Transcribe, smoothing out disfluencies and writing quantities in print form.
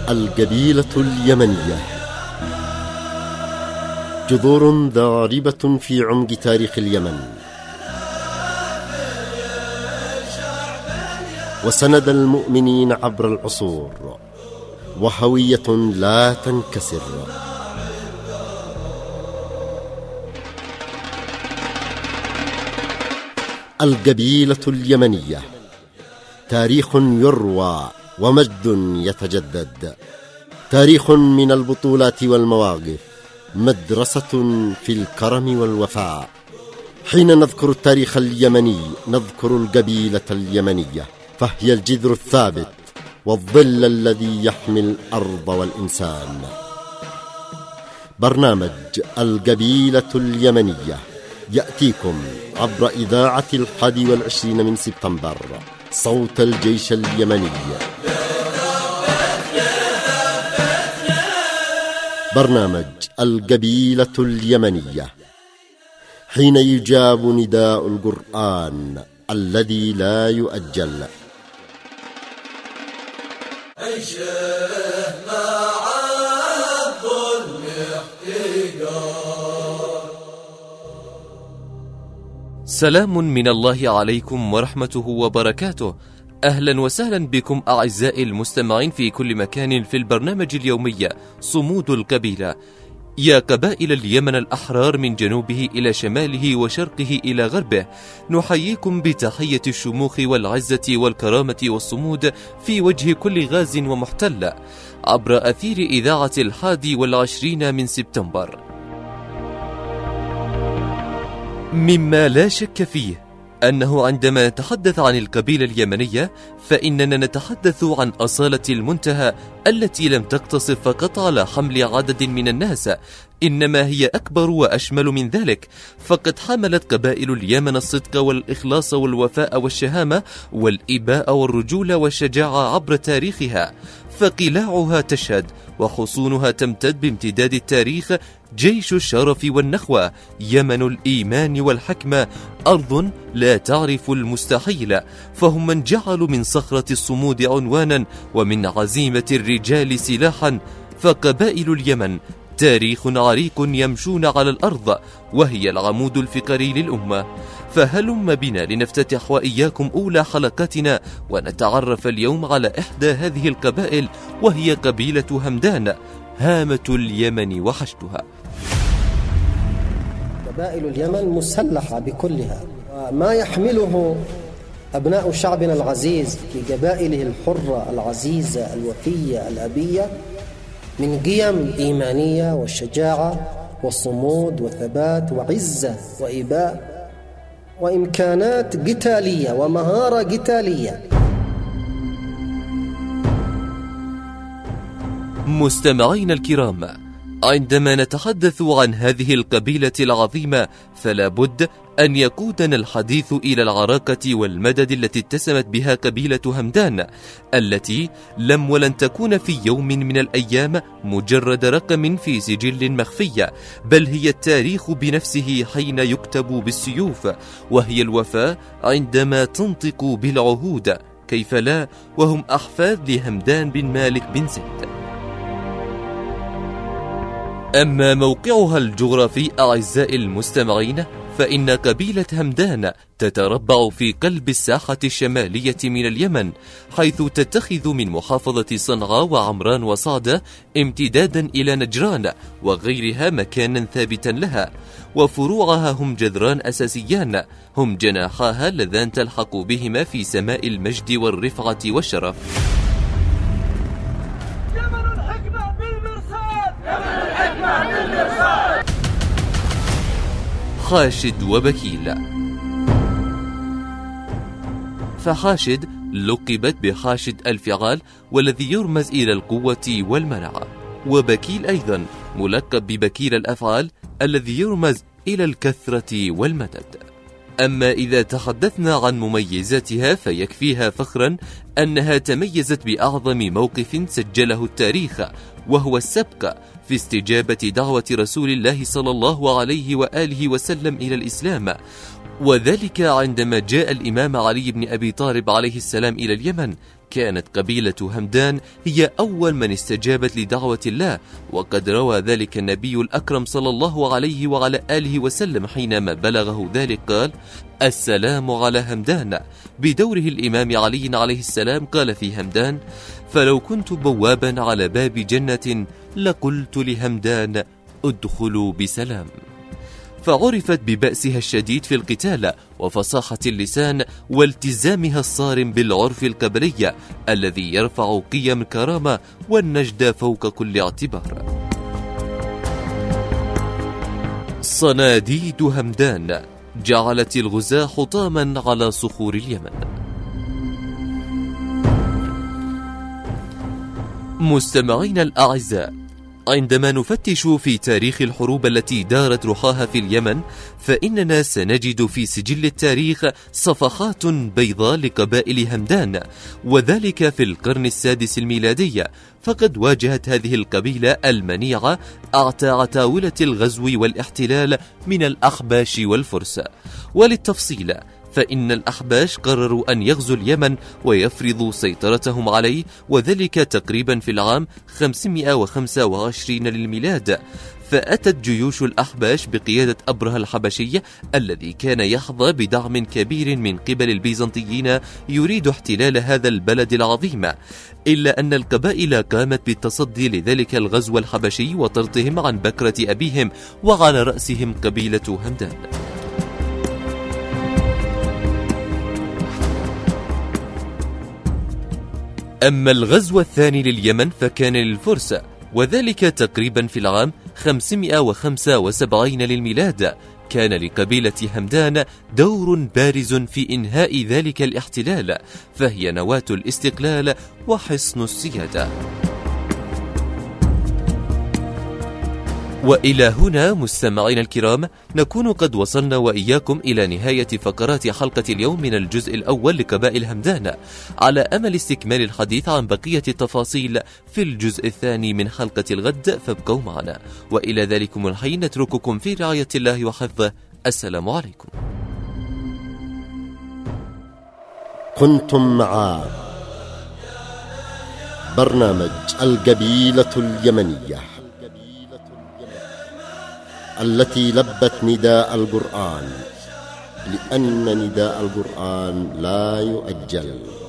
القبيلة اليمنية جذور ضاربة في عمق تاريخ اليمن، وسند المؤمنين عبر العصور، وهوية لا تنكسر. القبيلة اليمنية تاريخ يروى ومجد يتجدد، تاريخ من البطولات والمواقف، مدرسة في الكرم والوفاء. حين نذكر التاريخ اليمني نذكر القبيلة اليمنية، فهي الجذر الثابت والظل الذي يحمي الأرض والإنسان. برنامج القبيلة اليمنية يأتيكم عبر إذاعة 21 من سبتمبر، صوت الجيش اليمني. برنامج القبيلة اليمنية، حين يجاب نداء القرآن الذي لا يؤجل. سلام من الله عليكم ورحمته وبركاته. أهلا وسهلا بكم أعزائي المستمعين في كل مكان في البرنامج اليومي صمود القبيلة. يا قبائل اليمن الأحرار من جنوبه إلى شماله وشرقه إلى غربه، نحييكم بتحية الشموخ والعزة والكرامة والصمود في وجه كل غاز ومحتل عبر أثير إذاعة 21 من سبتمبر. مما لا شك فيه أنه عندما نتحدث عن القبيلة اليمنية فإننا نتحدث عن أصالة المنتهى التي لم تقتصر فقط على حمل عدد من الناس، إنما هي أكبر وأشمل من ذلك، فقد حملت قبائل اليمن الصدق والإخلاص والوفاء والشهامة والإباء والرجولة والشجاعة عبر تاريخها، فقلاعها تشهد وحصونها تمتد بامتداد التاريخ. جيش الشرف والنخوة، يمن الإيمان والحكمة، أرض لا تعرف المستحيل، فهم من جعلوا من صخرة الصمود عنوانا ومن عزيمة الرجال سلاحا. فقبائل اليمن تاريخ عريق يمشون على الأرض، وهي العمود الفقري للأمة. فهلم بنا لنفتتح وإياكم أولى حلقاتنا ونتعرف اليوم على إحدى هذه القبائل، وهي قبيلة همدان، هامة اليمن وحشدها. قبائل اليمن مسلحة بكلها، ما يحمله أبناء شعبنا العزيز في قبائله الحرة العزيزة الوفية الأبية من قيم إيمانية والشجاعة والصمود والثبات وعزة وإباء وإمكانات قتالية ومهارة قتالية. مستمعين الكرام، عندما نتحدث عن هذه القبيلة العظيمة فلا بد أن يقودنا الحديث إلى العراقة والمدد التي اتسمت بها قبيلة همدان، التي لم ولن تكون في يوم من الأيام مجرد رقم في سجل مخفي، بل هي التاريخ بنفسه حين يكتب بالسيوف، وهي الوفاء عندما تنطق بالعهود، كيف لا وهم أحفاد لهمدان بن مالك بن زيد. أما موقعها الجغرافي أعزائي المستمعين، فإن قبيلة همدان تتربع في قلب الساحة الشمالية من اليمن، حيث تتخذ من محافظة صنعاء وعمران وصعدة امتدادا إلى نجران وغيرها مكانا ثابتا لها، وفروعها هم جذران أساسيان، هم جناحاها اللذان تلحق بهما في سماء المجد والرفعة والشرف. حاشد وبكيل. فحاشد لقبت بحاشد الفعال والذي يرمز إلى القوة والمنعة، وبكيل أيضا ملقب ببكيل الأفعال الذي يرمز إلى الكثرة والمدد. أما إذا تحدثنا عن مميزاتها فيكفيها فخرا أنها تميزت بأعظم موقف سجله التاريخ، وهو السبق في استجابة دعوة رسول الله صلى الله عليه وآله وسلم إلى الإسلام، وذلك عندما جاء الإمام علي بن أبي طالب عليه السلام إلى اليمن كانت قبيلة همدان هي أول من استجابت لدعوة الله، وقد روى ذلك النبي الأكرم صلى الله عليه وعلى آله وسلم حينما بلغه ذلك قال: السلام على همدان. بدوره الإمام علي عليه السلام قال في همدان: فلو كنت بوابا على باب جنة لقلت لهمدان ادخلوا بسلام. فعرفت ببأسها الشديد في القتال وفصاحة اللسان والتزامها الصارم بالعرف القبلي الذي يرفع قيم الكرامة والنجد فوق كل اعتبار. صناديد همدان جعلت الغزاة حطاما على صخور اليمن. مستمعين الأعزاء، عندما نفتش في تاريخ الحروب التي دارت رحاها في اليمن، فإننا سنجد في سجل التاريخ صفحات بيضاء لقبائل همدان، وذلك في القرن السادس الميلادي. فقد واجهت هذه القبيلة المنيعة أعتى عتاولة الغزو والاحتلال من الأحباش والفرس. وللتفصيل، فإن الأحباش قرروا أن يغزوا اليمن ويفرضوا سيطرتهم عليه، وذلك تقريبا في العام 525 للميلاد. فأتت جيوش الأحباش بقيادة أبرهة الحبشي الذي كان يحظى بدعم كبير من قبل البيزنطيين يريد احتلال هذا البلد العظيم، إلا أن القبائل قامت بالتصدي لذلك الغزو الحبشي وطردهم عن بكرة أبيهم، وعلى رأسهم قبيلة همدان. أما الغزو الثاني لليمن فكان للفرس، وذلك تقريبا في العام 575 للميلاد. كان لقبيلة همدان دور بارز في إنهاء ذلك الاحتلال، فهي نواة الاستقلال وحصن السيادة. وإلى هنا مستمعين الكرام نكون قد وصلنا وإياكم إلى نهاية فقرات حلقة اليوم من الجزء الأول لقبائل همدان، على أمل استكمال الحديث عن بقية التفاصيل في الجزء الثاني من حلقة الغد، فابقوا معنا. وإلى ذلكم الحين نترككم في رعاية الله وحفظه. السلام عليكم. كنتم مع برنامج القبيلة اليمنية التي لبت نداء القرآن، لأن نداء القرآن لا يؤجل.